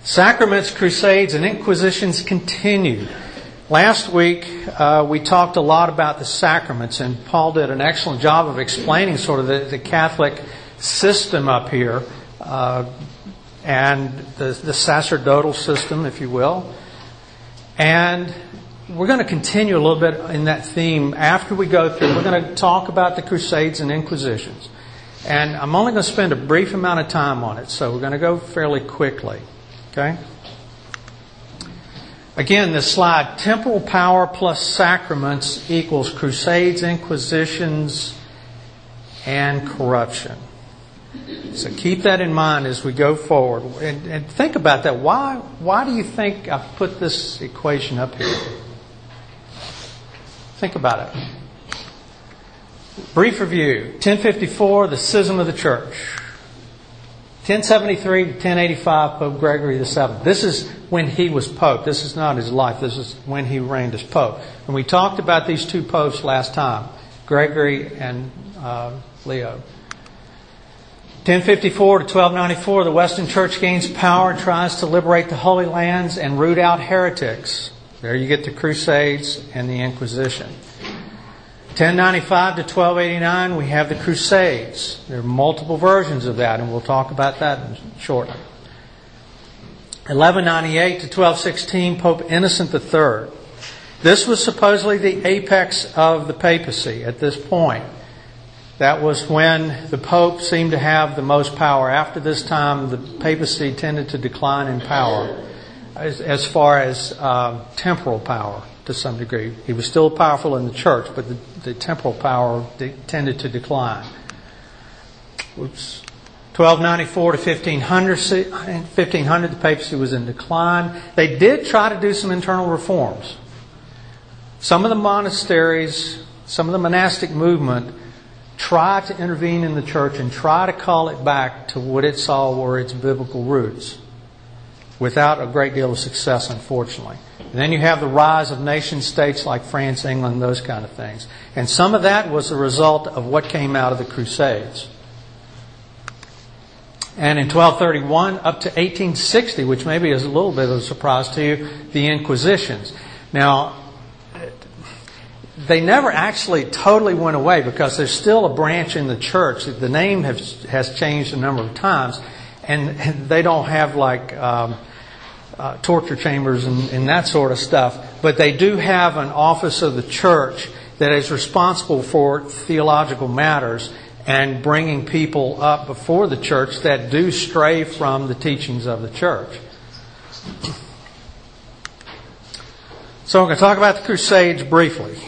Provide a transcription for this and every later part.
Sacraments, crusades, and inquisitions continued. Last week, we talked a lot about the sacraments, and Paul did an excellent job of explaining sort of the Catholic system up here, and the sacerdotal system, if you will. And we're going to continue a little bit in that theme after we go through. We're going to talk about the crusades and inquisitions. And I'm only going to spend a brief amount of time on it, so we're going to go fairly quickly. Okay? Again, this slide, temporal power plus sacraments equals crusades, inquisitions, and corruption. So keep that in mind as we go forward. And think about that. Why do you think I put this equation up here? Think about it. Brief review. 1054, the schism of the church. 1073 to 1085, Pope Gregory VII. This is when he was Pope. This is not his life. This is when he reigned as Pope. And we talked about these two popes last time, Gregory and Leo. 1054 to 1294, the Western Church gains power and tries to liberate the Holy Lands and root out heretics. There you get the Crusades and the Inquisition. 1095 to 1289, we have the Crusades. There are multiple versions of that, and we'll talk about that shortly. 1198 to 1216, Pope Innocent III. This was supposedly the apex of the papacy at this point. That was when the Pope seemed to have the most power. After this time, the papacy tended to decline in power as far as temporal power to some degree. He was still powerful in the church, but the temporal power tended to decline. 1294 to 1500, the papacy was in decline. They did try to do some internal reforms. Some of the monasteries, some of the monastic movement try to intervene in the church and try to call it back to what it saw were its biblical roots, without a great deal of success, unfortunately. And then you have the rise of nation states like France, England, those kind of things. And some of that was the result of what came out of the Crusades. And in 1231 up to 1860, which maybe is a little bit of a surprise to you, the Inquisitions. Now, they never actually totally went away because there's still a branch in the church. The name has changed a number of times, and they don't have like torture chambers and that sort of stuff. But they do have an office of the church that is responsible for theological matters and bringing people up before the church that do stray from the teachings of the church. So I'm going to talk about the Crusades briefly.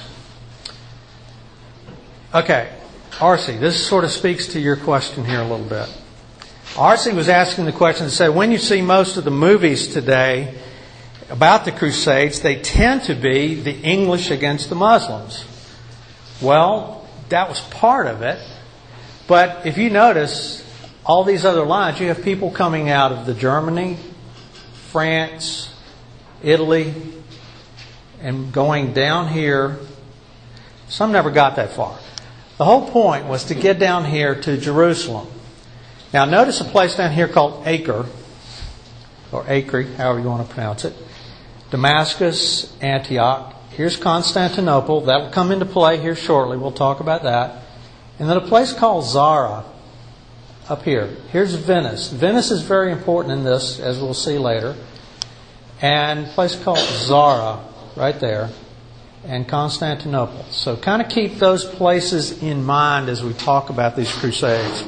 Okay, RC, this sort of speaks to your question here a little bit. RC was asking the question and said, when you see most of the movies today about the Crusades, they tend to be the English against the Muslims. Well, that was part of it. But if you notice, all these other lines, you have people coming out of the Germany, France, Italy, and going down here. Some never got that far. The whole point was to get down here to Jerusalem. Now notice a place down here called Acre, or Acre, however you want to pronounce it. Damascus, Antioch. Here's Constantinople. That will come into play here shortly. We'll talk about that. And then a place called Zara up here. Here's Venice. Venice is very important in this, as we'll see later. And a place called Zara right there. And Constantinople. So kind of keep those places in mind as we talk about these crusades.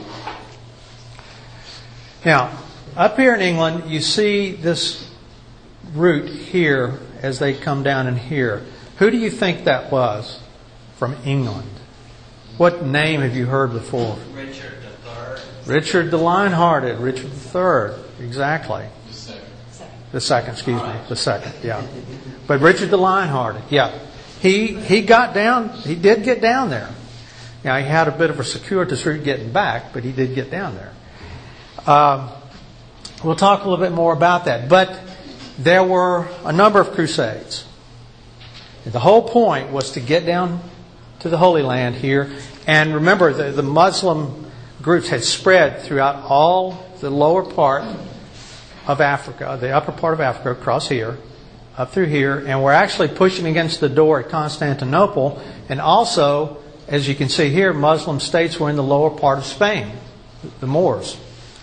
Now, up here in England, you see this route here as they come down in here. Who do you think that was from England? What name have you heard before? Richard III. Richard the Lionhearted. Richard III. Exactly. The second, yeah. But Richard the Lionhearted, yeah. He got down, he did get down there. Now, he had a bit of a circuitous route getting back, but he did get down there. We'll talk a little bit more about that. But there were a number of crusades. The whole point was to get down to the Holy Land here. And remember, the Muslim groups had spread throughout all the lower part of Africa, the upper part of Africa, across here, up through here, and we're actually pushing against the door at Constantinople. And also, as you can see here, Muslim states were in the lower part of Spain, the Moors.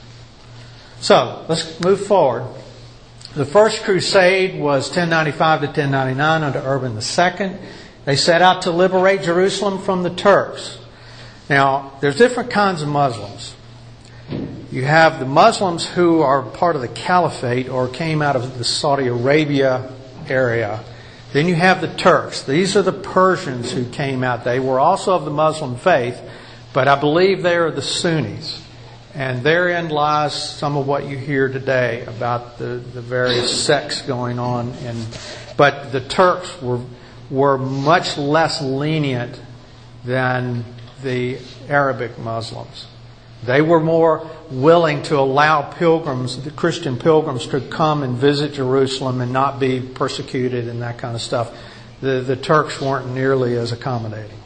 So, let's move forward. The first crusade was 1095 to 1099 under Urban II. They set out to liberate Jerusalem from the Turks. Now, there's different kinds of Muslims. You have the Muslims who are part of the Caliphate or came out of the Saudi Arabia area. Then you have the Turks. These are the Persians who came out. They were also of the Muslim faith, but I believe they are the Sunnis. And therein lies some of what you hear today about the various sects going on. But the Turks were much less lenient than the Arabic Muslims. They were more willing to allow pilgrims, the Christian pilgrims, to come and visit Jerusalem and not be persecuted and that kind of stuff. The Turks weren't nearly as accommodating.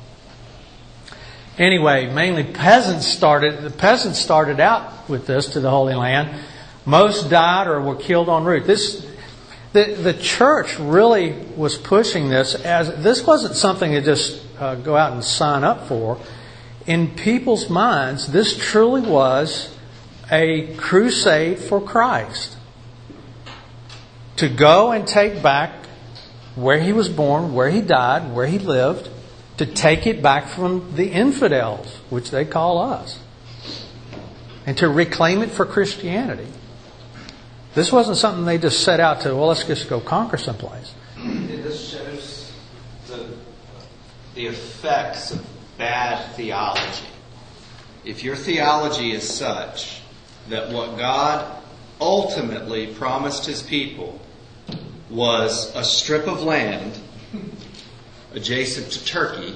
Anyway, mainly the peasants started out with this to the Holy Land. Most died or were killed en route. The church really was pushing this this wasn't something to just go out and sign up for. In people's minds, this truly was a crusade for Christ. To go and take back where He was born, where He died, where He lived, to take it back from the infidels, which they call us, and to reclaim it for Christianity. This wasn't something they just set out to, let's just go conquer someplace. This shows the effects of bad theology. If your theology is such that what God ultimately promised His people was a strip of land adjacent to Turkey,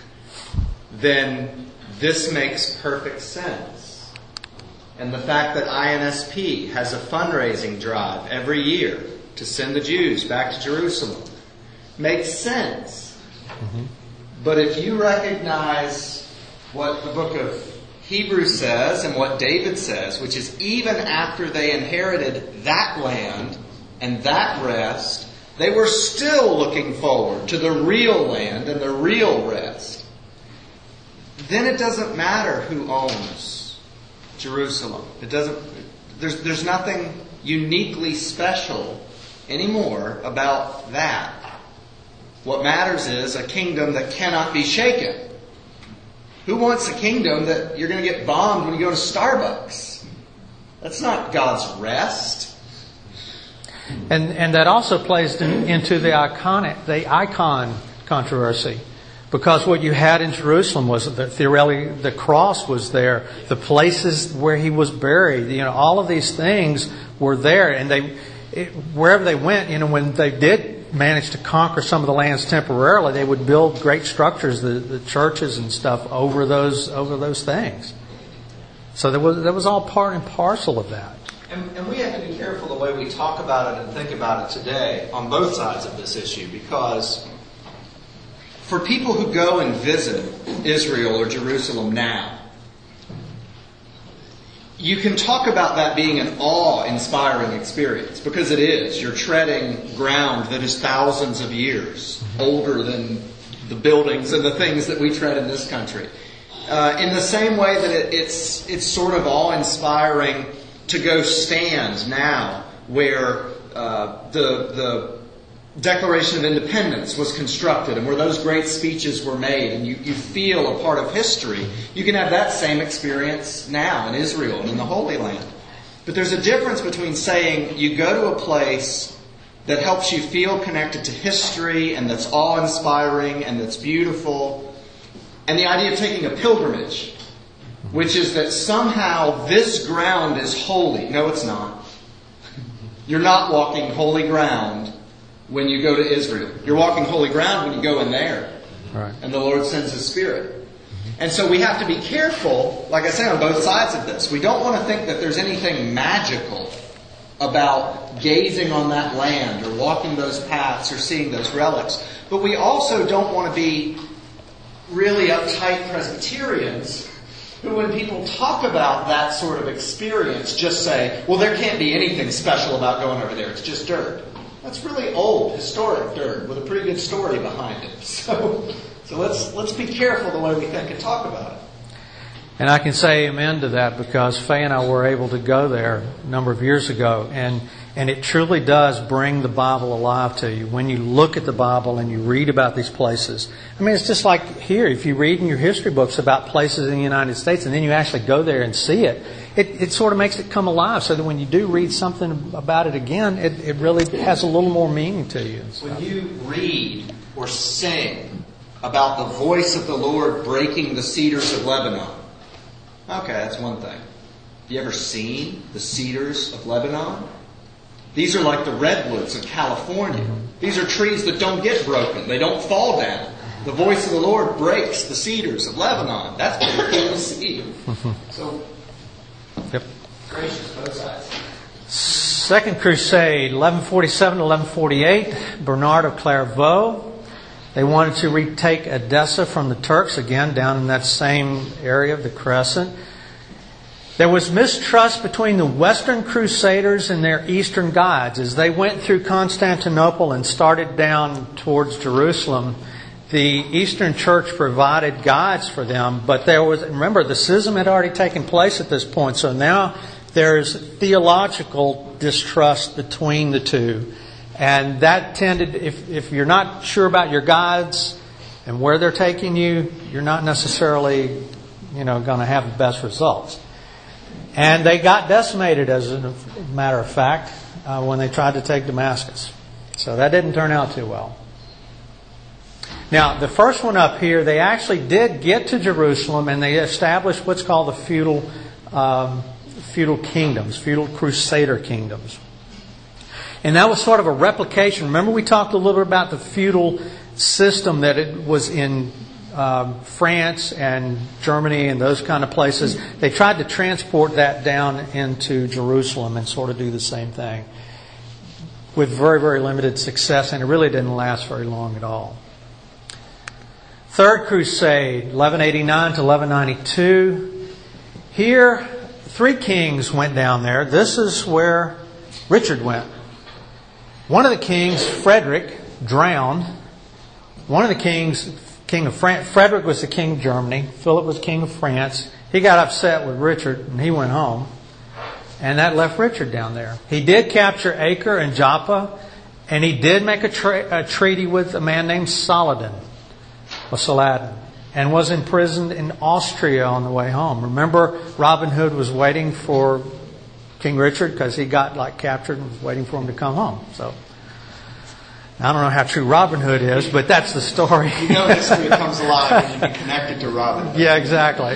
then this makes perfect sense. And the fact that INSP has a fundraising drive every year to send the Jews back to Jerusalem makes sense. Mm-hmm. But if you recognize what the book of Hebrews says and what David says, which is even after they inherited that land and that rest, they were still looking forward to the real land and the real rest. Then it doesn't matter who owns Jerusalem. There's nothing uniquely special anymore about that. What matters is a kingdom that cannot be shaken. Who wants a kingdom that you're going to get bombed when you go to Starbucks? That's not God's rest. And that also plays into the icon controversy. Because what you had in Jerusalem was that the cross was there, the places where He was buried, all of these things were there, and wherever they went, when they did manage to conquer some of the lands temporarily, they would build great structures, the churches and stuff over those things. So that was all part and parcel of that. And we have to be careful the way we talk about it and think about it today on both sides of this issue, because for people who go and visit Israel or Jerusalem now, you can talk about that being an awe-inspiring experience, because it is. You're treading ground that is thousands of years older than the buildings and the things that we tread in this country. In the same way that it's sort of awe-inspiring to go stand now where the Declaration of Independence was constructed and where those great speeches were made, and you feel a part of history. You can have that same experience now in Israel and in the Holy Land. But there's a difference between saying you go to a place that helps you feel connected to history and that's awe-inspiring and that's beautiful, and the idea of taking a pilgrimage, which is that somehow this ground is holy. No, it's not. You're not walking holy ground when you go to Israel. You're walking holy ground when you go in there. Right. And the Lord sends His Spirit. And so we have to be careful, like I say, on both sides of this. We don't want to think that there's anything magical about gazing on that land or walking those paths or seeing those relics. But we also don't want to be really uptight Presbyterians who, when people talk about that sort of experience, just say, well, there can't be anything special about going over there. It's just dirt. That's really old, historic dirt with a pretty good story behind it. So let's be careful the way we think and talk about it. And I can say amen to that because Faye and I were able to go there a number of years ago. And it truly does bring the Bible alive to you when you look at the Bible and you read about these places. I mean, it's just like here. If you read in your history books about places in the United States and then you actually go there and see it, it sort of makes it come alive so that when you do read something about it again, it really has a little more meaning to you. When you read or sing about the voice of the Lord breaking the cedars of Lebanon, okay, that's one thing. Have you ever seen the cedars of Lebanon? These are like the redwoods of California. These are trees that don't get broken. They don't fall down. The voice of the Lord breaks the cedars of Lebanon. That's what we're able to see. So, yep. Gracious, both sides. Second Crusade, 1147 to 1148, Bernard of Clairvaux. They wanted to retake Edessa from the Turks, again, down in that same area of the Crescent. There was mistrust between the Western Crusaders and their Eastern guides. As they went through Constantinople and started down towards Jerusalem, the Eastern Church provided guides for them, but remember, the schism had already taken place at this point, so now there's theological distrust between the two. And that tended, if you're not sure about your guides and where they're taking you, you're not necessarily, going to have the best results. And they got decimated, as a matter of fact, when they tried to take Damascus. So that didn't turn out too well. Now, the first one up here, they actually did get to Jerusalem and they established what's called the feudal kingdoms, feudal crusader kingdoms. And that was sort of a replication. Remember we talked a little bit about the feudal system that it was in France and Germany and those kind of places. They tried to transport that down into Jerusalem and sort of do the same thing with very, very limited success, and it really didn't last very long at all. Third Crusade, 1189 to 1192. Here, 3 kings went down there. This is where Richard went. One of the kings, Frederick, drowned. One of the kings, King of France, Frederick was the king of Germany. Philip was king of France. He got upset with Richard and he went home. And that left Richard down there. He did capture Acre and Joppa, and he did make a treaty with a man named Saladin, and was imprisoned in Austria on the way home. Remember, Robin Hood was waiting for King Richard because he got captured and was waiting for him to come home. So I don't know how true Robin Hood is, but that's the story. History comes alive when you get connected to Robin Hood. Yeah, exactly.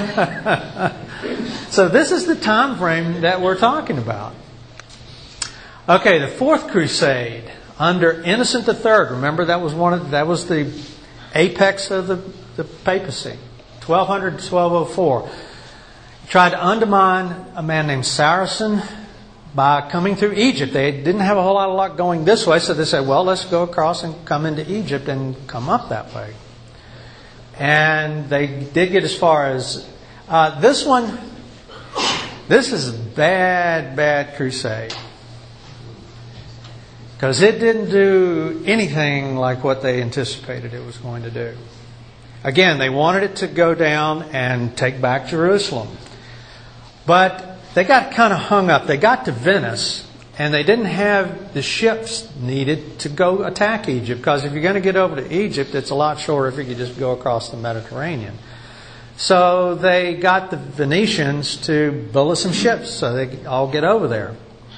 So this is the time frame that we're talking about. Okay, the Fourth Crusade under Innocent III. Remember, that was the apex of the papacy, 1200 to 1204. Tried to undermine a man named Saracen by coming through Egypt. They didn't have a whole lot of luck going this way, so they said, well, let's go across and come into Egypt and come up that way. And they did get as far as this one. This is a bad crusade, because it didn't do anything like what they anticipated it was going to do. Again, they wanted it to go down and take back Jerusalem. But they got kind of hung up. They got to Venice, and they didn't have the ships needed to go attack Egypt, because if you're going to get over to Egypt, it's a lot shorter if you could just go across the Mediterranean. So they got the Venetians to build us some ships so they could all get over there.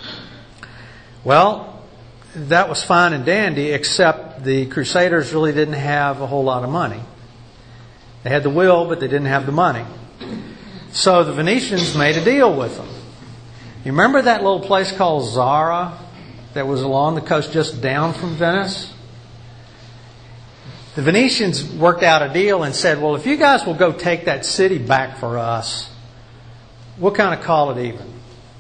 Well, that was fine and dandy, except the Crusaders really didn't have a whole lot of money. They had the will, but they didn't have the money. So the Venetians made a deal with them. You remember that little place called Zara that was along the coast just down from Venice? The Venetians worked out a deal and said, well, if you guys will go take that city back for us, we'll kind of call it even.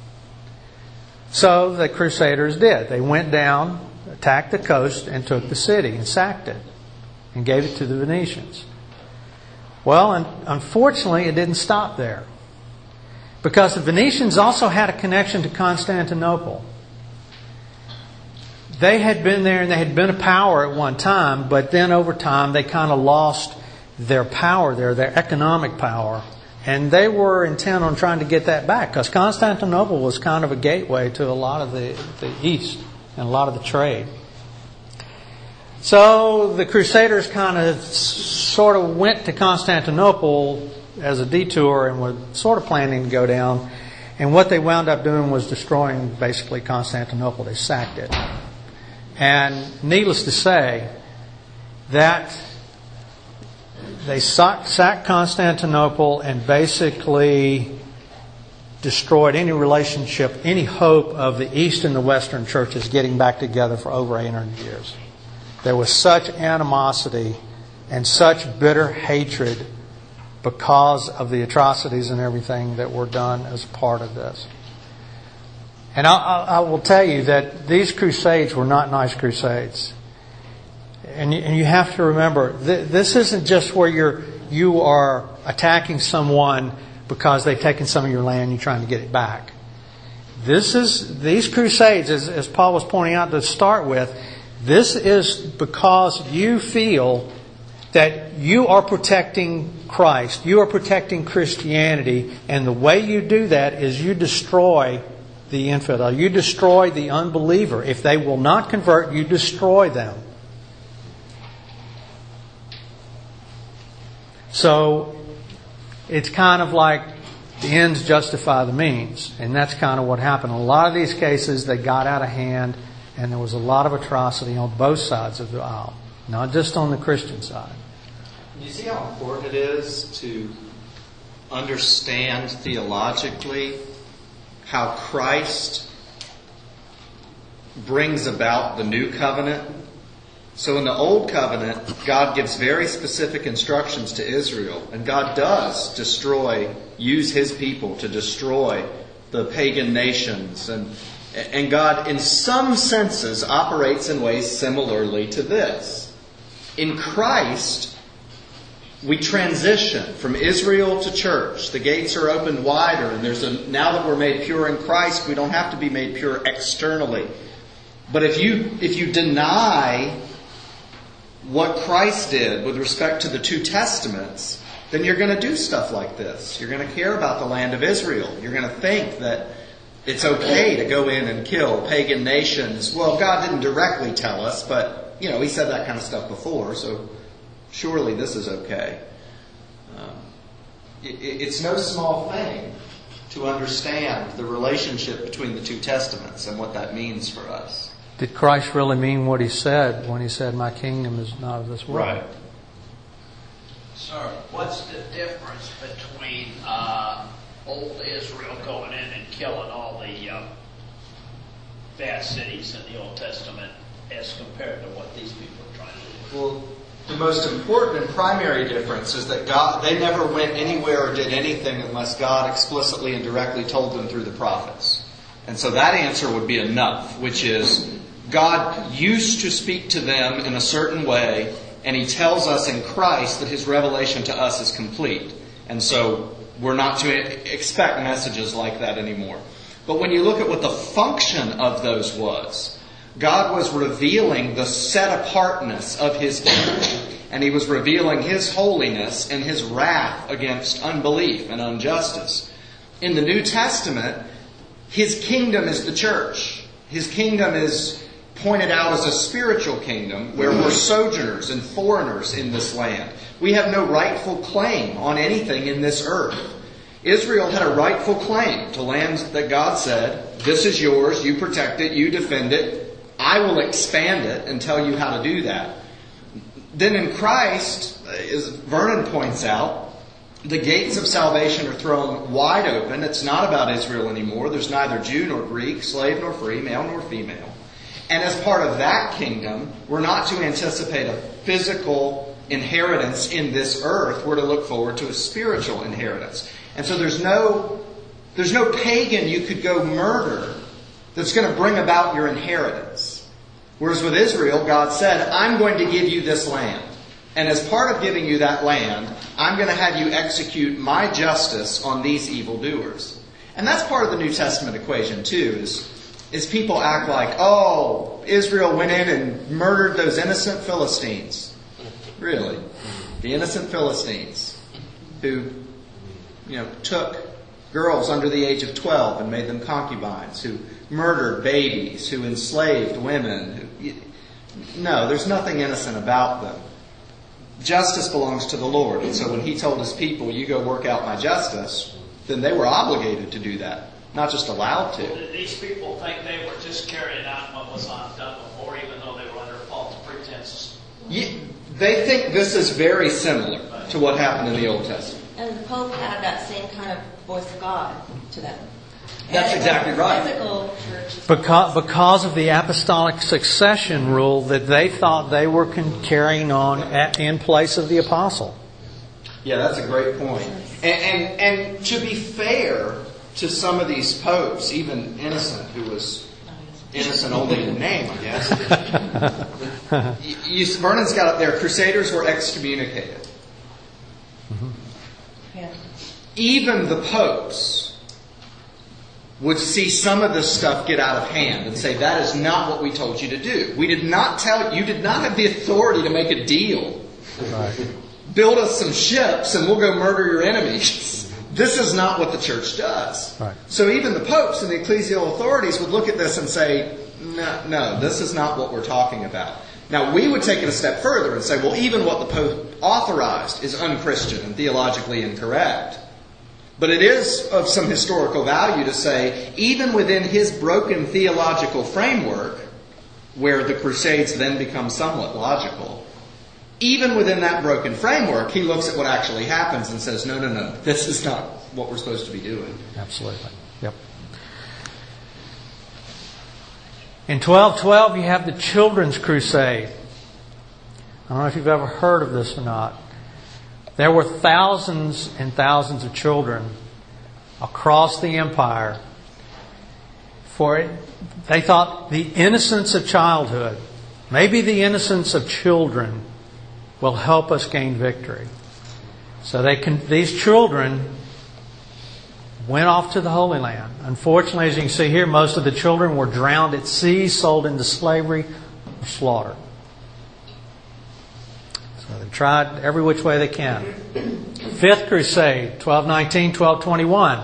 So the Crusaders did. They went down, attacked the coast, and took the city and sacked it and gave it to the Venetians. Well, and unfortunately, it didn't stop there. Because the Venetians also had a connection to Constantinople. They had been there and they had been a power at one time, but then over time they kind of lost their power there, their economic power. And they were intent on trying to get that back because Constantinople was kind of a gateway to a lot of the East and a lot of the trade. So the Crusaders kind of sort of went to Constantinople as a detour and were sort of planning to go down. And what they wound up doing was destroying basically Constantinople. They sacked it. And needless to say, that they sacked Constantinople and basically destroyed any relationship, any hope of the East and the Western churches getting back together for over 800 years. There was such animosity and such bitter hatred because of the atrocities and everything that were done as part of this. And I will tell you that these crusades were not nice crusades. And you have to remember, this isn't just where you are attacking someone because they've taken some of your land and you're trying to get it back. These crusades, as Paul was pointing out to start with, this is because you feel that you are protecting Christ, you are protecting Christianity, and the way you do that is you destroy the infidel, you destroy the unbeliever. If they will not convert, you destroy them. So it's kind of like the ends justify the means, and that's kind of what happened. In a lot of these cases, they got out of hand, and there was a lot of atrocity on both sides of the aisle, not just on the Christian side. You see how important it is to understand theologically how Christ brings about the new covenant. So in the old covenant, God gives very specific instructions to Israel, and God does use His people to destroy the pagan nations, and God in some senses operates in ways similarly to this. In Christ, we transition from Israel to church. The gates are opened wider, and now that we're made pure in Christ, we don't have to be made pure externally. But if you deny what Christ did with respect to the two testaments, then you're going to do stuff like this. You're going to care about the land of Israel. You're going to think that it's okay to go in and kill pagan nations. Well, God didn't directly tell us, but He said that kind of stuff before, so surely this is okay. It's no small thing to understand the relationship between the two testaments and what that means for us. Did Christ really mean what He said when He said, "My kingdom is not of this world"? Right. Sir, what's the difference between old Israel going in and killing all the bad cities in the Old Testament as compared to what these people are trying to do? Well, the most important and primary difference is that they never went anywhere or did anything unless God explicitly and directly told them through the prophets. And so that answer would be enough, which is God used to speak to them in a certain way, and He tells us in Christ that His revelation to us is complete. And so we're not to expect messages like that anymore. But when you look at what the function of those was, God was revealing the set-apartness of His kingdom, and He was revealing His holiness and His wrath against unbelief and injustice. In the New Testament, His kingdom is the church. His kingdom is pointed out as a spiritual kingdom where we're sojourners and foreigners in this land. We have no rightful claim on anything in this earth. Israel had a rightful claim to land that God said, "This is yours, you protect it, you defend it, I will expand it and tell you how to do that." Then in Christ, as Vernon points out, the gates of salvation are thrown wide open. It's not about Israel anymore. There's neither Jew nor Greek, slave nor free, male nor female. And as part of that kingdom, we're not to anticipate a physical inheritance in this earth. We're to look forward to a spiritual inheritance. And so there's no pagan you could go murder that's going to bring about your inheritance. Whereas with Israel, God said, "I'm going to give you this land. And as part of giving you that land, I'm going to have you execute my justice on these evildoers. And that's part of the New Testament equation too, is people act like, oh, Israel went in and murdered those innocent Philistines. Really? The innocent Philistines who, took girls under the age of 12 and made them concubines, who murdered babies, who enslaved women. No, there's nothing innocent about them. Justice belongs to the Lord. And so when He told His people, you go work out my justice, then they were obligated to do that, not just allowed to. Did these people think they were just carrying out what was done before, even though they were under false pretenses? They think this is very similar to what happened in the Old Testament. And the Pope had that same kind of voice of God to them. That's exactly right. Physical church Because of the apostolic succession rule that they thought they were carrying on in place of the apostle. Yeah, that's a great point. And to be fair to some of these popes, even Innocent, who was innocent only in name, I guess. Vernon's got up there, Crusaders were excommunicated. Yeah. Even the popes would see some of this stuff get out of hand and say, that is not what we told you to do. We did not tell you, did not have the authority to make a deal. Right. Build us some ships and we'll go murder your enemies. This is not what the church does. Right. So even the popes and the ecclesial authorities would look at this and say, no, this is not what we're talking about. Now, we would take it a step further and say, well, even what the Pope authorized is unchristian and theologically incorrect. But it is of some historical value to say, even within his broken theological framework, where the Crusades then become somewhat logical, even within that broken framework, he looks at what actually happens and says, no, this is not what we're supposed to be doing. Absolutely. Yep. In 1212, you have the Children's Crusade. I don't know if you've ever heard of this or not. There were thousands and thousands of children across the empire. They thought the innocence of childhood, maybe the innocence of children, will help us gain victory. So these children went off to the Holy Land. Unfortunately, as you can see here, most of the children were drowned at sea, sold into slavery, or slaughtered. So they tried every which way they can. Fifth Crusade, 1219, 1221.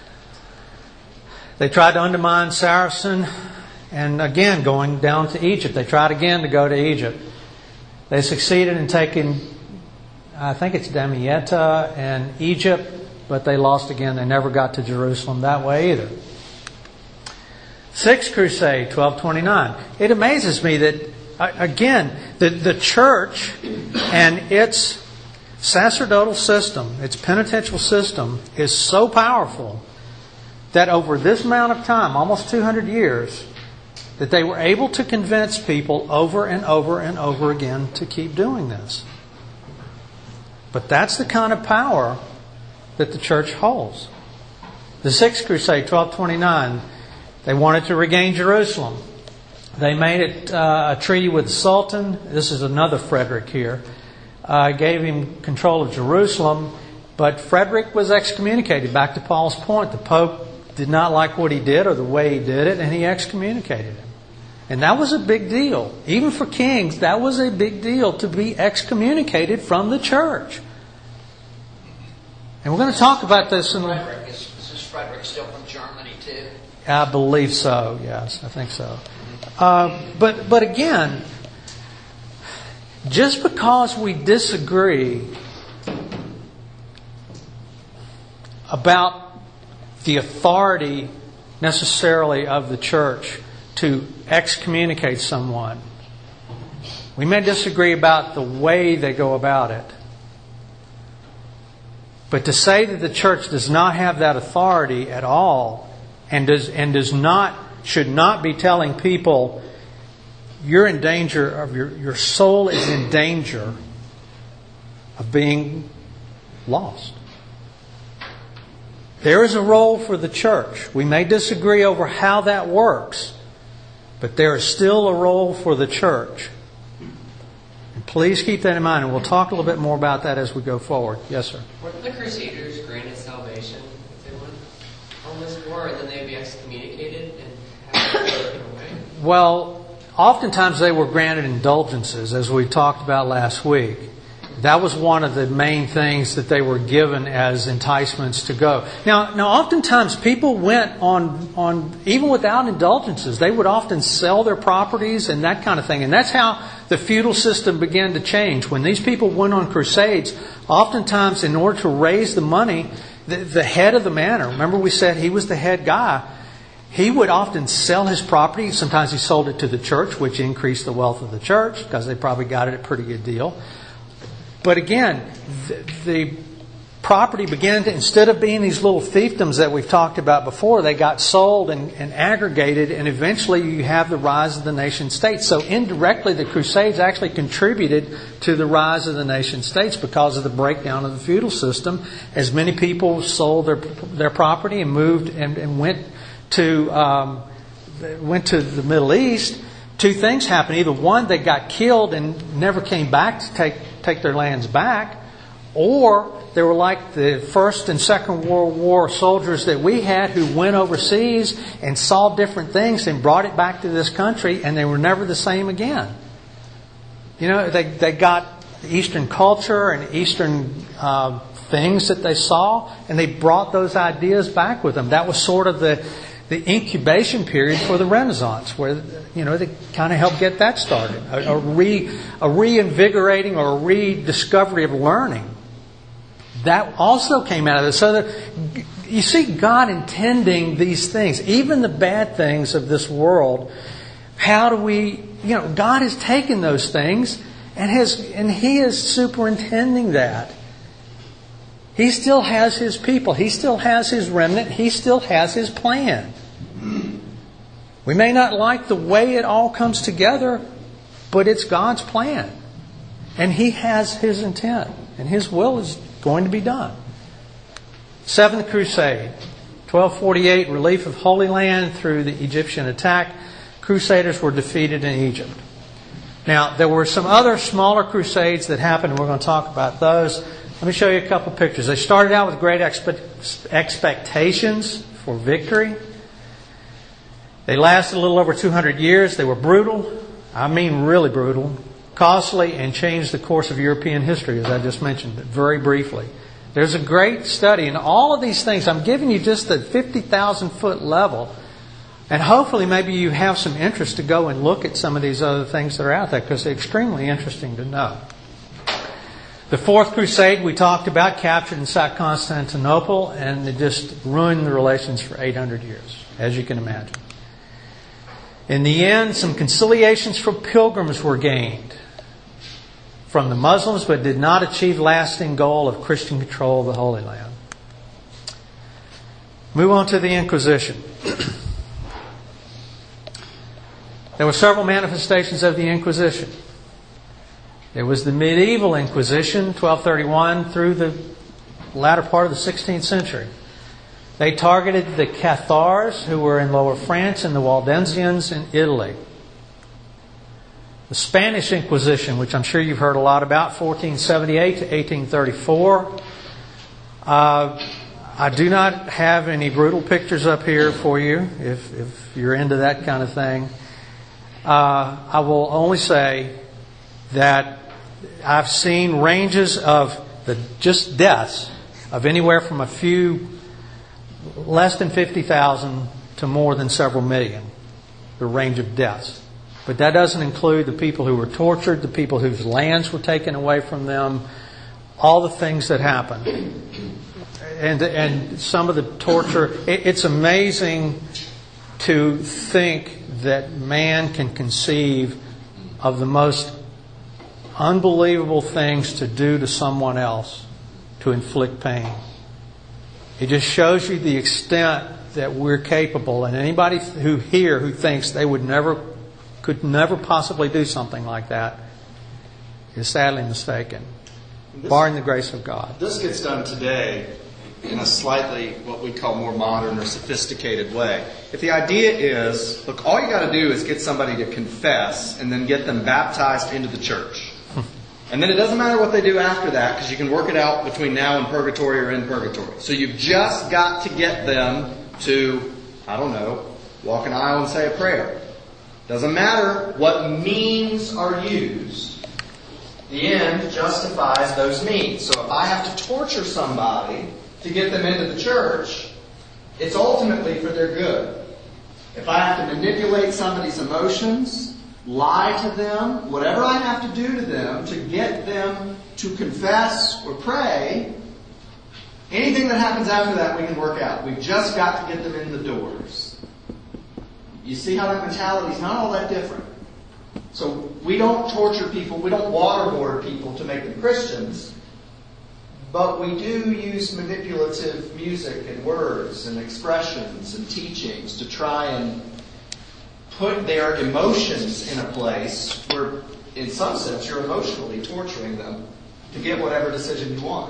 They tried to undermine Saracen, and again, going down to Egypt. They tried again to go to Egypt. They succeeded in taking, I think it's Damietta and Egypt, but they lost again. They never got to Jerusalem that way either. Sixth Crusade, 1229. It amazes me that, again, the church and its sacerdotal system, its penitential system, is so powerful that over this amount of time, almost 200 years, that they were able to convince people over and over and over again to keep doing this. But that's the kind of power that the church holds. The Sixth Crusade, 1229, they wanted to regain Jerusalem. They made it a treaty with the Sultan. This is another Frederick here. Gave him control of Jerusalem, but Frederick was excommunicated. Back to Paul's point, the Pope did not like what he did or the way he did it, and he excommunicated him. And that was a big deal. Even for kings, that was a big deal to be excommunicated from the church. And we're going to talk about this in Frederick. Is this Frederick still from Germany too? I believe so, yes. I think so. But again, just because we disagree about the authority necessarily of the church to excommunicate someone, we may disagree about the way they go about it. But to say that the church does not have that authority at all and should not be telling people you're in danger of your soul is in danger of being lost. There is a role for the church. We may disagree over how that works, but there is still a role for the church. And Please keep that in mind, and we'll talk a little bit more about that as we go forward. Yes, sir. Weren't the Crusaders granted salvation if they went on this war, and then they'd be excommunicated and have to be taken away? Well, oftentimes they were granted indulgences, as we talked about last week. That was one of the main things that they were given as enticements to go. Now, oftentimes people went on even without indulgences. They would often sell their properties and that kind of thing. And that's how the feudal system began to change. When these people went on crusades, oftentimes in order to raise the money, the head of the manor, remember we said he was the head guy, he would often sell his property. Sometimes he sold it to the church, which increased the wealth of the church because they probably got it at a pretty good deal. But again, the property began to, instead of being these little fiefdoms that we've talked about before, they got sold and aggregated, and eventually you have the rise of the nation state. So indirectly, the Crusades actually contributed to the rise of the nation states because of the breakdown of the feudal system. As many people sold their property and moved and went to the Middle East, two things happened. Either one, they got killed and never came back to take their lands back, or they were like the First and Second World War soldiers that we had who went overseas and saw different things and brought it back to this country, and they were never the same again. You know, they got Eastern culture and Eastern things that they saw, and they brought those ideas back with them. That was sort of the incubation period for the Renaissance, where, you know, they kind of helped get that started. A reinvigorating or a rediscovery of learning. That also came out of this. So that you see God intending these things, even the bad things of this world. How do we, God has taken those things and He is superintending that. He still has His people. He still has His remnant. He still has His plan. We may not like the way it all comes together, but it's God's plan. And He has His intent. And His will is going to be done. Seventh Crusade. 1248, relief of Holy Land through the Egyptian attack. Crusaders were defeated in Egypt. Now, there were some other smaller crusades that happened, and we're going to talk about those. Let me show you a couple pictures. They started out with great expectations for victory. They lasted a little over 200 years. They were brutal. I mean really brutal. Costly, and changed the course of European history, as I just mentioned very briefly. There's a great study. And all of these things, I'm giving you just the 50,000 foot level. And hopefully maybe you have some interest to go and look at some of these other things that are out there, because they're extremely interesting to know. The Fourth Crusade we talked about, captured and sacked Constantinople, and it just ruined the relations for 800 years, as you can imagine. In the end, some conciliations for pilgrims were gained from the Muslims, but did not achieve lasting goal of Christian control of the Holy Land. Move on to the Inquisition. There were several manifestations of the Inquisition. There was the medieval Inquisition, 1231 through the latter part of the 16th century. They targeted the Cathars, who were in Lower France, and the Waldensians in Italy. The Spanish Inquisition, which I'm sure you've heard a lot about, 1478 to 1834. I do not have any brutal pictures up here for you, if you're into that kind of thing. I will only say that I've seen ranges of just deaths of anywhere from a few, less than 50,000 to more than several million. The range of deaths. But that doesn't include the people who were tortured, the people whose lands were taken away from them, all the things that happened. And some of the torture. It's amazing to think that man can conceive of the most unbelievable things to do to someone else to inflict pain. It just shows you the extent that we're capable, and anybody who thinks they could never possibly do something like that is sadly mistaken, barring the grace of God. This gets done today in a slightly what we call more modern or sophisticated way. If the idea is, look, all you got to do is get somebody to confess and then get them baptized into the church. And then it doesn't matter what they do after that, because you can work it out between now and purgatory or in purgatory. So you've just got to get them to, I don't know, walk an aisle and say a prayer. Doesn't matter what means are used. The end justifies those means. So if I have to torture somebody to get them into the church, it's ultimately for their good. If I have to manipulate somebody's emotions, lie to them, whatever I have to do to them to get them to confess or pray, anything that happens after that we can work out. We've just got to get them in the doors. You see how that mentality is not all that different. So we don't torture people, we don't waterboard people to make them Christians, but we do use manipulative music and words and expressions and teachings to try and put their emotions in a place where, in some sense, you're emotionally torturing them to get whatever decision you want.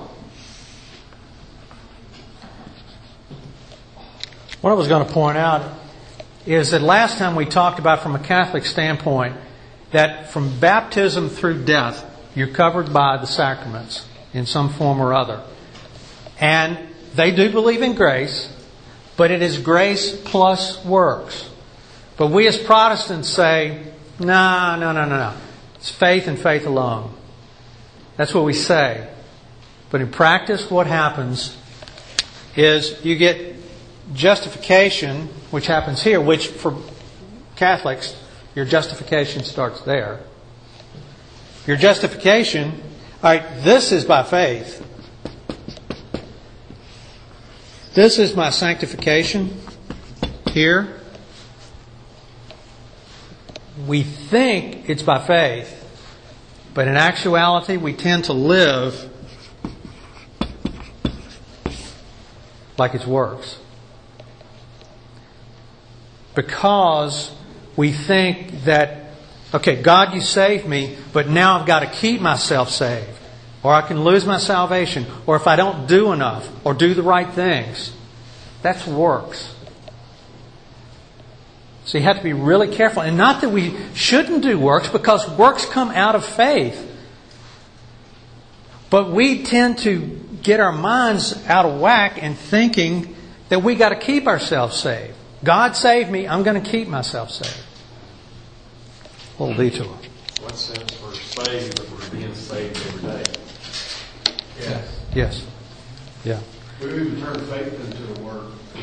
What I was going to point out is that last time we talked about, from a Catholic standpoint, that from baptism through death, you're covered by the sacraments in some form or other. And they do believe in grace, but it is grace plus works. But we as Protestants say, no. It's faith and faith alone. That's what we say. But in practice, what happens is you get justification, which happens here, which for Catholics, your justification starts there. Your justification, all right, this is by faith. This is my sanctification here. We think it's by faith, but in actuality, we tend to live like it's works. Because we think that, okay, God, you saved me, but now I've got to keep myself saved. Or I can lose my salvation. Or if I don't do enough or do the right things. That's works. So you have to be really careful. And not that we shouldn't do works, because works come out of faith. But we tend to get our minds out of whack in thinking that we got to keep ourselves saved. God saved me, I'm going to keep myself saved. A little detour. What sense we're saved if we're being saved every day? Yes. Yes. Yeah. We even turn faith into a work.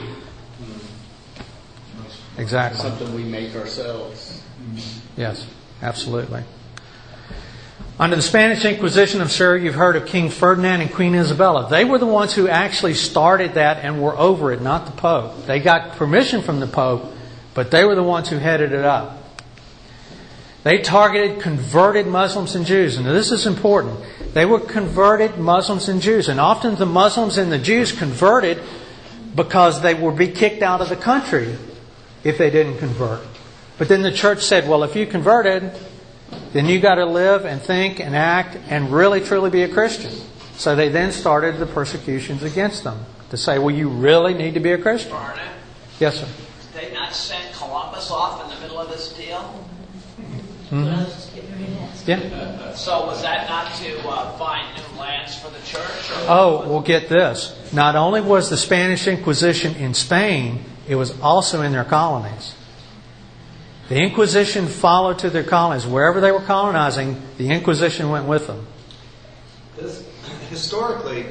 Exactly. Something we make ourselves. Yes, absolutely. Under the Spanish Inquisition, I'm sure you've heard of King Ferdinand and Queen Isabella. They were the ones who actually started that and were over it, not the Pope. They got permission from the Pope, but they were the ones who headed it up. They targeted converted Muslims and Jews. And this is important. They were converted Muslims and Jews. And often the Muslims and the Jews converted because they would be kicked out of the country if they didn't convert. But then the church said, well, if you converted, then you got to live and think and act and really truly be a Christian. So they then started the persecutions against them to say, well, you really need to be a Christian. Barnett, Yes, sir. did they not send Columbus off in the middle of this deal? But I was just getting ready to ask. Yeah. So was that not to find new lands for the church? Or Oh, well, get this. Not only was the Spanish Inquisition in Spain, it was also in their colonies. The Inquisition followed to their colonies. Wherever they were colonizing, the Inquisition went with them. Historically,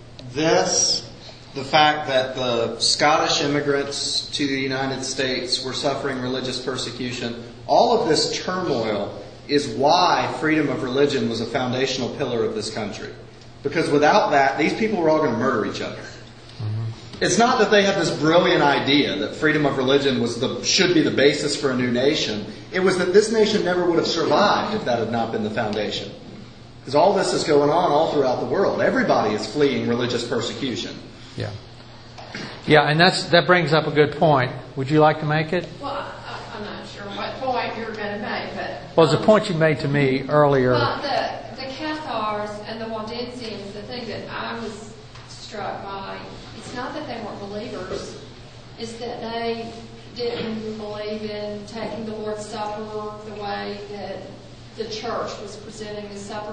the fact that the Scottish immigrants to the United States were suffering religious persecution, all of this turmoil is why freedom of religion was a foundational pillar of this country. Because without that, these people were all going to murder each other. It's not that they had this brilliant idea that freedom of religion should be the basis for a new nation. It was that this nation never would have survived if that had not been the foundation. Because all this is going on all throughout the world. Everybody is fleeing religious persecution. Yeah. Yeah, and that brings up a good point. Would you like to make it? Well, I'm not sure what point you're going to make, but... Well, it was a point you made to me earlier. Well, the Cathars and the Waldensians, the thing that I was struck by, it's not that they weren't believers, it's that they didn't believe in taking the Lord's Supper the way that the church was presenting the supper.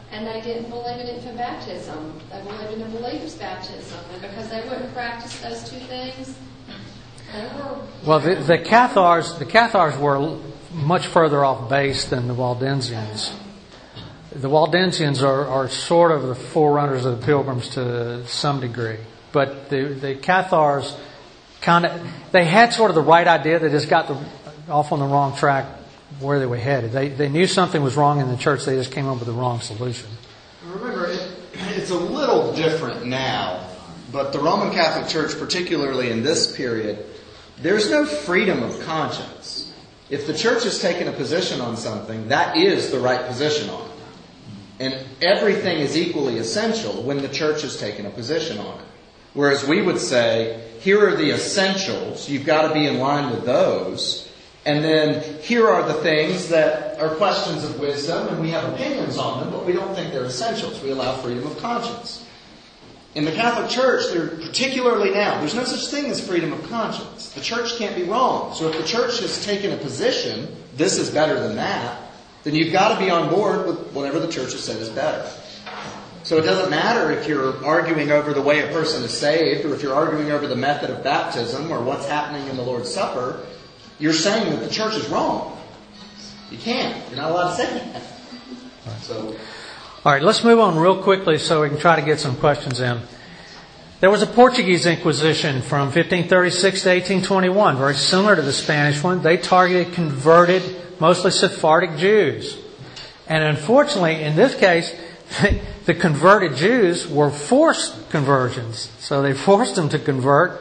And they didn't believe in infant baptism. They believed in the believer's baptism. And because they wouldn't practice those two things, they were... Well, the Cathars were much further off base than the Waldensians. The Waldensians are sort of the forerunners of the Pilgrims to some degree. But the Cathars they had sort of the right idea. They just got off on the wrong track where they were headed. They knew something was wrong in the church. They just came up with the wrong solution. Remember, it's a little different now, but the Roman Catholic Church, particularly in this period, there's no freedom of conscience. If the church has taken a position on something, that is the right position on it. And everything is equally essential when the church has taken a position on it. Whereas we would say, here are the essentials, you've got to be in line with those. And then here are the things that are questions of wisdom, and we have opinions on them, but we don't think they're essentials. We allow freedom of conscience. In the Catholic Church, particularly now, there's no such thing as freedom of conscience. The church can't be wrong. So if the church has taken a position, this is better than that, then you've got to be on board with whatever the church has said is better. So it doesn't matter if you're arguing over the way a person is saved, or if you're arguing over the method of baptism, or what's happening in the Lord's Supper. You're saying that the church is wrong. You can't. You're not allowed to say that. So, all right, let's move on real quickly so we can try to get some questions in. There was a Portuguese Inquisition from 1536 to 1821, very similar to the Spanish one. They targeted converted, mostly Sephardic Jews. And unfortunately, in this case, the converted Jews were forced conversions. So they forced them to convert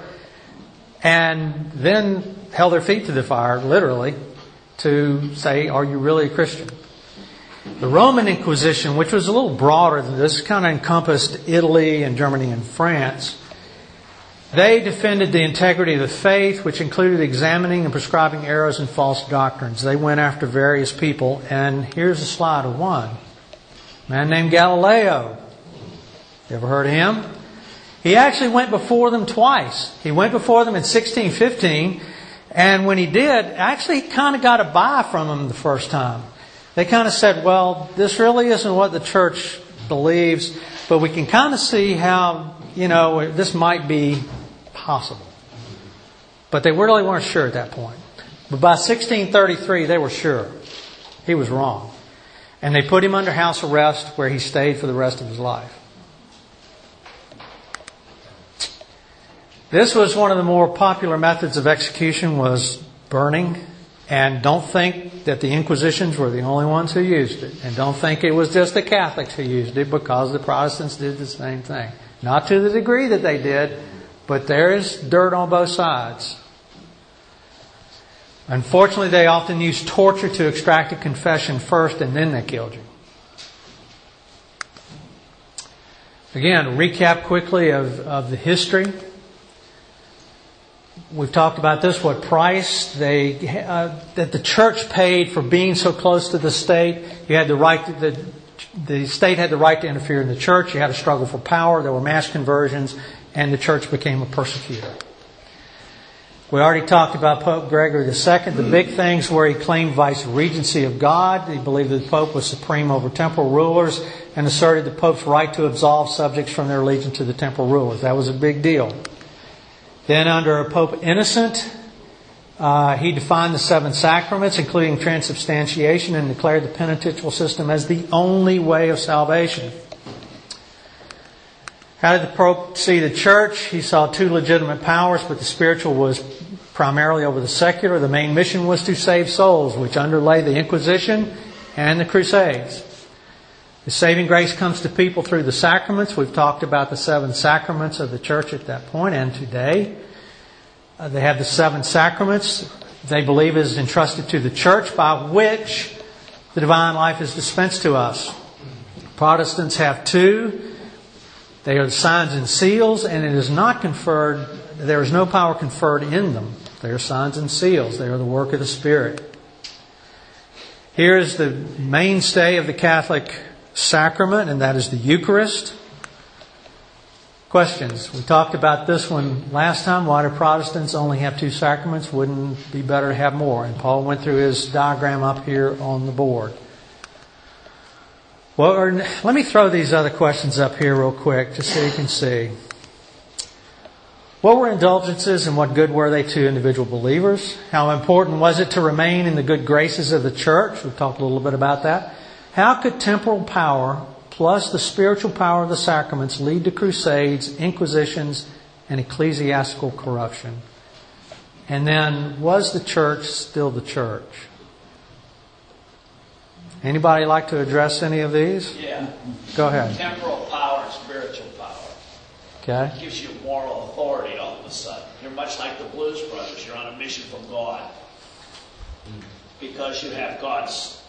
and then held their feet to the fire, literally, to say, are you really a Christian? The Roman Inquisition, which was a little broader than this, kind of encompassed Italy and Germany and France. They defended the integrity of the faith, which included examining and prescribing errors and false doctrines. They went after various people, and here's a slide of one. A man named Galileo. You ever heard of him? He actually went before them twice. He went before them in 1615, and when he did, actually he kind of got a buy from them the first time. They kind of said, well, this really isn't what the church believes, but we can kind of see how, this might be possible. But they really weren't sure at that point. But by 1633, they were sure. He was wrong. And they put him under house arrest, where he stayed for the rest of his life. This was one of the more popular methods of execution, was burning. And don't think that the Inquisitions were the only ones who used it. And don't think it was just the Catholics who used it, because the Protestants did the same thing. Not to the degree that they did, but there is dirt on both sides. Unfortunately, they often used torture to extract a confession first, and then they killed you. Again, recap quickly of the history. We've talked about this, what price that the church paid for being so close to the state. You had the right the state had the right to interfere in the church. You had a struggle for power. There were mass conversions, and the church became a persecutor. We already talked about Pope Gregory II. The big things were he claimed vice-regency of God. He believed that the Pope was supreme over temporal rulers, and asserted the Pope's right to absolve subjects from their allegiance to the temporal rulers. That was a big deal. Then under Pope Innocent, he defined the 7 sacraments, including transubstantiation, and declared the penitential system as the only way of salvation. How did the Pope see the church? He saw 2 legitimate powers, but the spiritual was primarily over the secular. The main mission was to save souls, which underlay the Inquisition and the Crusades. The saving grace comes to people through the sacraments. We've talked about the 7 sacraments of the church at that point, and today. They have the 7 sacraments they believe is entrusted to the church, by which the divine life is dispensed to us. Protestants have 2. They are the signs and seals, and it is not conferred, there is no power conferred in them. They are signs and seals. They are the work of the Spirit. Here is the mainstay of the Catholic sacrament, and that is the Eucharist. Questions? We talked about this one last time. Why do Protestants only have 2 sacraments? Wouldn't it be better to have more? And Paul went through his diagram up here on the board. Well, let me throw these other questions up here real quick just so you can see. What were indulgences and what good were they to individual believers? How important was it to remain in the good graces of the church? We've talked a little bit about that. How could temporal power plus the spiritual power of the sacraments lead to crusades, inquisitions, and ecclesiastical corruption? And then, was the church still the church? Anybody like to address any of these? Yeah. Go ahead. Temporal power and spiritual power. Okay. It gives you moral authority all of a sudden. You're much like the Blues Brothers. You're on a mission from God. Because you have God's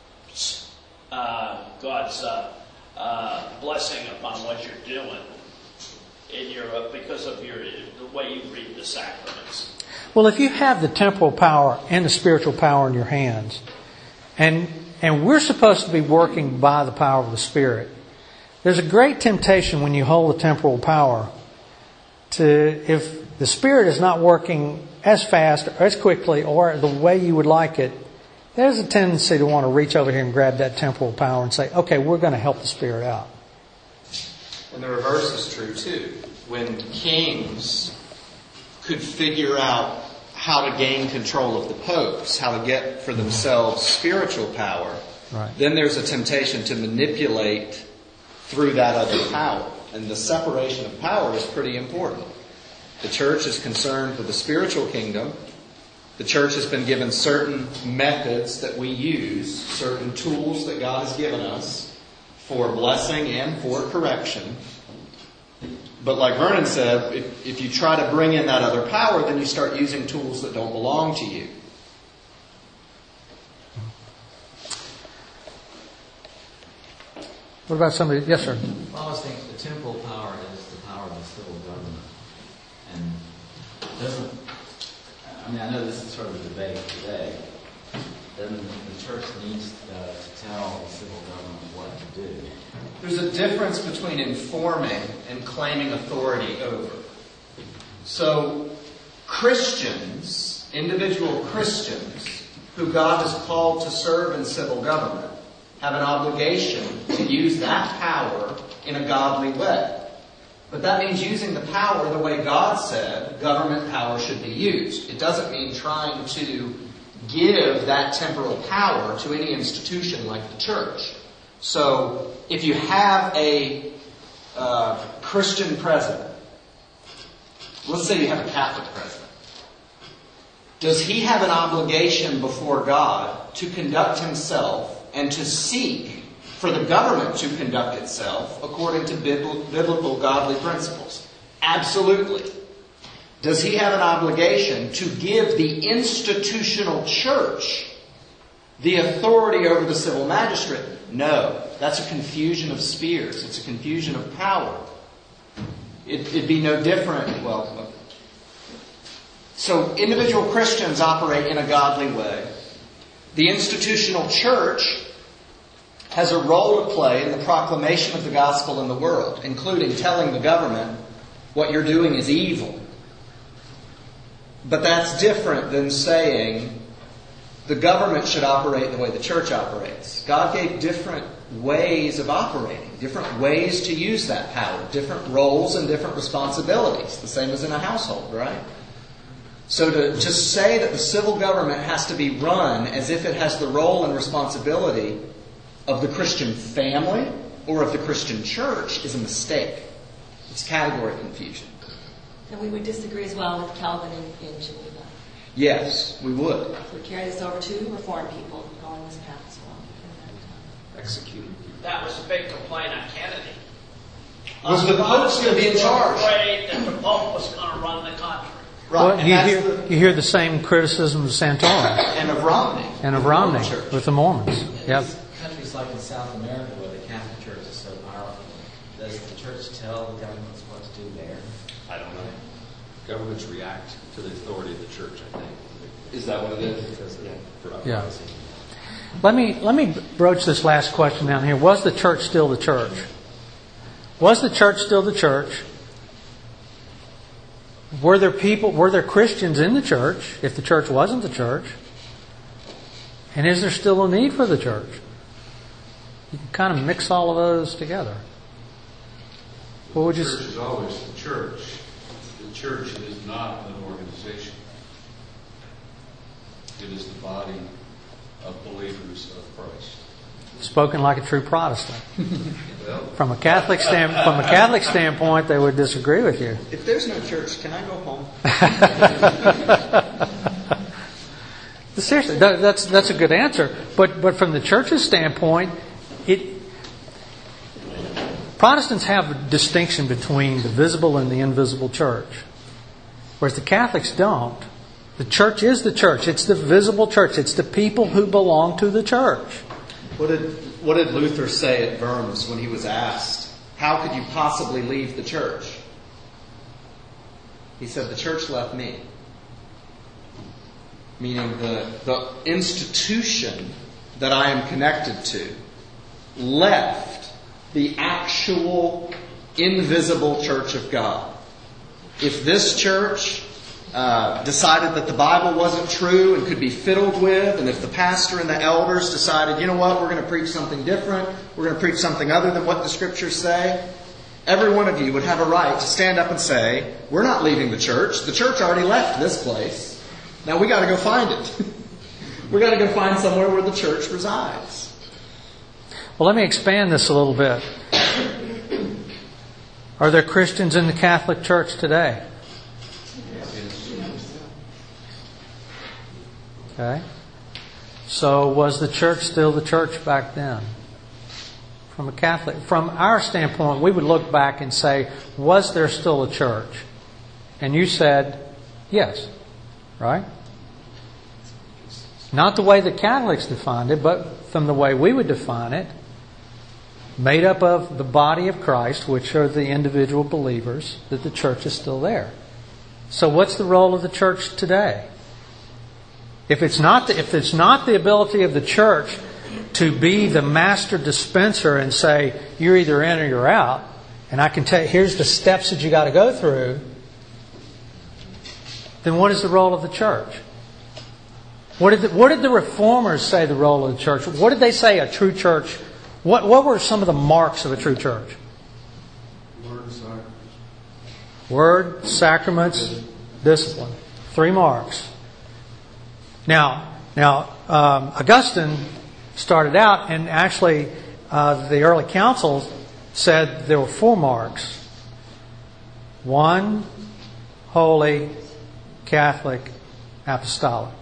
blessing upon what you're doing because of the way you read the sacraments. Well, if you have the temporal power and the spiritual power in your hands, and we're supposed to be working by the power of the Spirit, there's a great temptation when you hold the temporal power if the Spirit is not working as fast or as quickly or the way you would like it, there's a tendency to want to reach over here and grab that temporal power and say, okay, we're going to help the Spirit out. And the reverse is true too. When kings could figure out how to gain control of the popes, how to get for themselves spiritual power, right, then there's a temptation to manipulate through that other power. And the separation of power is pretty important. The church is concerned with the spiritual kingdom. The church has been given certain methods that we use, certain tools that God has given us for blessing and for correction. But like Vernon said, if you try to bring in that other power, then you start using tools that don't belong to you. What about somebody? Yes, sir. Well, I was thinking the temporal power is the power of the civil government. And I know this is sort of a debate today. Doesn't the church needs to tell the civil government what to do? There's a difference between informing and claiming authority over. So, Christians, individual Christians, who God has called to serve in civil government, have an obligation to use that power in a godly way. But that means using the power the way God said government power should be used. It doesn't mean trying to give that temporal power to any institution like the church. So, if you have a Christian president, let's say you have a Catholic president, does he have an obligation before God to conduct himself and to seek for the government to conduct itself according to biblical godly principles? Absolutely. Does he have an obligation to give the institutional church the authority over the civil magistrate? No. That's a confusion of spheres. It's a confusion of power. It'd be no different. So individual Christians operate in a godly way. The institutional church has a role to play in the proclamation of the gospel in the world, including telling the government what you're doing is evil. But that's different than saying the government should operate the way the church operates. God gave different ways of operating, different ways to use that power, different roles and different responsibilities, the same as in a household, right? So to say that the civil government has to be run as if it has the role and responsibility of the Christian family or of the Christian church is a mistake. It's category confusion. And we would disagree as well with Calvin in Geneva. Yes, we would. So we carry this over to Reformed people going this path as well. Executed. That was a big complaint on Kennedy. Was the Pope's going to be in charge? Afraid that the Pope was going to run the country. Right. Well, you hear the same criticism of Santorum. And of Romney. And of Romney with the Mormons. Yep. Countries like in South America where the Catholic Church is so powerful, does the church tell the governments what to do there? I don't know. Governments react to the authority of the church, I think. Is that what it is? Because Yeah. Let me broach this last question down here. Was the church still the church? Was the church still the church? Were there Christians in the church if the church wasn't the church? And is there still a need for the church? You can kind of mix all of those together. What would you The church is always the church. The church is not an organization. It is the body of believers of Christ. Spoken like a true Protestant. Well, From a Catholic standpoint, they would disagree with you. If there's no church, can I go home? Seriously, that's a good answer. But from the church's standpoint, Protestants have a distinction between the visible and the invisible church, whereas the Catholics don't. The church is the church. It's the visible church. It's the people who belong to the church. What did Luther say at Worms when he was asked, how could you possibly leave the church? He said, the church left me. Meaning the institution that I am connected to left the actual invisible church of God. If this church decided that the Bible wasn't true and could be fiddled with, and if the pastor and the elders decided, you know what, we're going to preach something different, we're going to preach something other than what the Scriptures say, every one of you would have a right to stand up and say, we're not leaving the church. The church already left this place. Now we got to go find it. We got to go find somewhere where the church resides. Well, let me expand this a little bit. Are there Christians in the Catholic Church today? Okay. So was the church still the church back then? From our standpoint, we would look back and say, was there still a church? And you said, yes. Right? Not the way the Catholics defined it, but from the way we would define it, made up of the body of Christ, which are the individual believers, that the church is still there. So what's the role of the church today? If it's not the ability of the church to be the master dispenser and say, you're either in or you're out, and I can tell you, here's the steps that you got to go through, then what is the role of the church? What did the Reformers say the role of the church? What did they say a true church? What were some of the marks of a true church? Word, sacraments, discipline. 3 marks. Now, Augustine started out, and actually the early councils said there were 4 marks. 1, holy, Catholic, apostolic.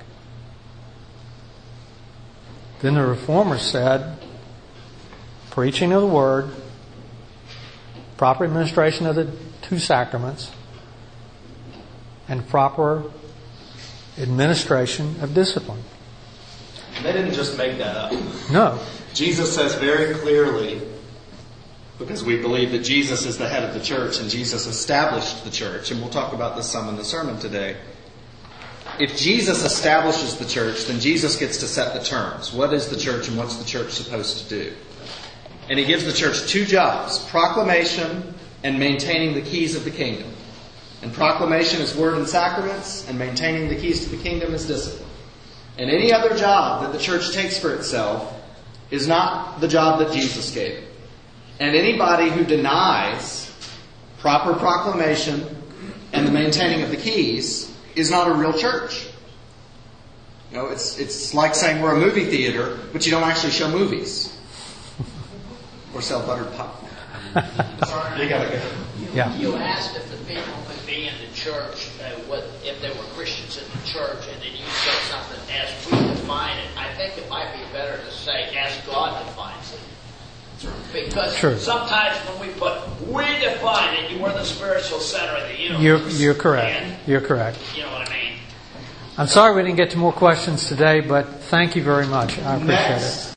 Then the Reformers said, preaching of the Word, proper administration of the 2 sacraments, and proper administration of discipline. They didn't just make that up. No. Jesus says very clearly, because we believe that Jesus is the head of the church and Jesus established the church, and we'll talk about this some in the sermon today. If Jesus establishes the church, then Jesus gets to set the terms. What is the church and what's the church supposed to do? And He gives the church 2 jobs, proclamation and maintaining the keys of the kingdom. And proclamation is word and sacraments, and maintaining the keys to the kingdom is discipline. And any other job that the church takes for itself is not the job that Jesus gave it. And anybody who denies proper proclamation and the maintaining of the keys is not a real church. You know, it's like saying we're a movie theater, but you don't actually show movies. Or sell buttered popcorn. You gotta go. Yeah. You asked if the people could be in the church, if there were Christians in the church, and then you said something as we define it. I think it might be better to say as God defines it. Because sometimes when we define it, we're the spiritual center of the universe. You're correct. And, you're correct. You know what I mean? I'm sorry we didn't get to more questions today, but thank you very much. I appreciate it.